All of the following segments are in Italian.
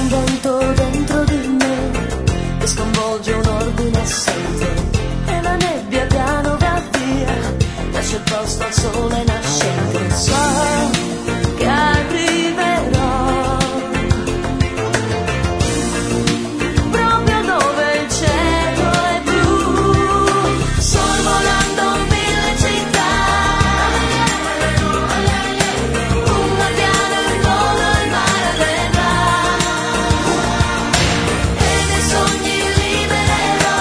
vento dentro di me che sconvolge un ordine assente e la nebbia piano va via, lascia il posto al sole nascente. So che arriverò proprio dove il cielo è blu, sorvolando mille città, un guardiano in volo il mare vedrà e nei sogni libererò,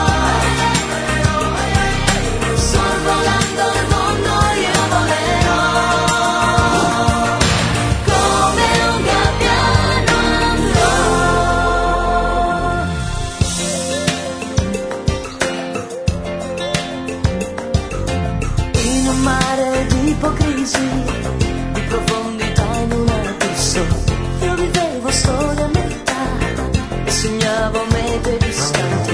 sorvolando il mondo io volerò, come un gabbiano andrò. In un mare di ipocrisia, di profondità in un abisso, io vivevo storie a metà e sognavo mete distanti.